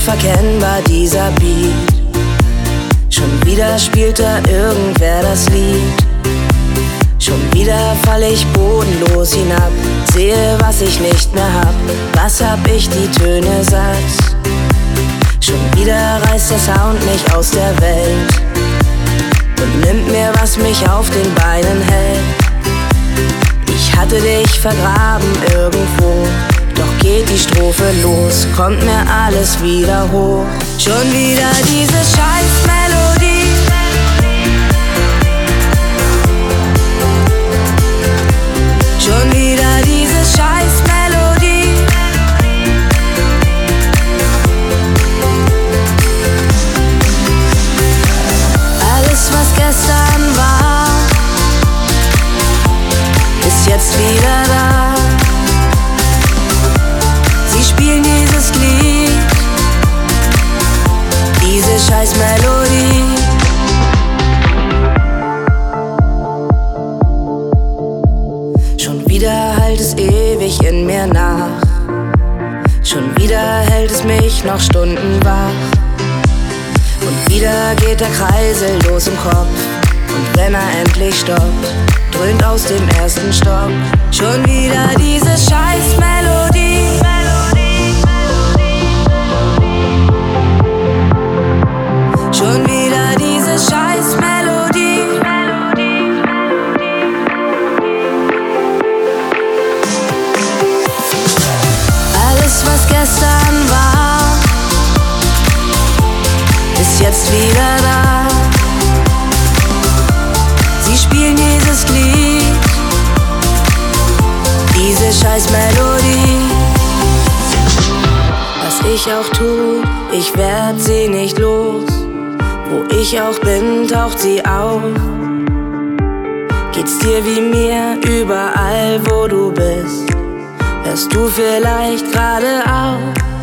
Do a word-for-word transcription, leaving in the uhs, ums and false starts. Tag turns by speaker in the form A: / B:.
A: unverkennbar dieser Beat. Schon wieder spielt da irgendwer das Lied. Schon wieder fall ich bodenlos hinab, sehe, was ich nicht mehr hab. Was hab ich, die Töne satt? Schon wieder reißt der Sound mich aus der Welt und nimmt mir, was mich auf den Beinen hält. Ich hatte dich vergraben irgendwo, doch geht die Strophe los, kommt mir alles wieder hoch. Schon wieder diese Scheißmelodie. Schon wieder diese Scheißmelodie. Alles, was gestern war, ist jetzt wieder da. Sie spielen dieses Lied, diese Scheißmelodie. Schon wieder hallt es ewig in mir nach. Schon wieder hält es mich noch Stunden wach. Und wieder geht der Kreisel los im Kopf. Und wenn er endlich stoppt, dröhnt aus dem ersten Stock schon wieder diese Scheißmelodie. Schon wieder diese Scheißmelodie. Alles, was gestern war, ist jetzt wieder da. Sie spielen dieses Lied, diese Scheißmelodie. Was ich auch tu, ich werd sie nicht los. Wo ich auch bin, taucht sie auf. Geht's dir wie mir, überall wo du bist, hörst du vielleicht gerade auf?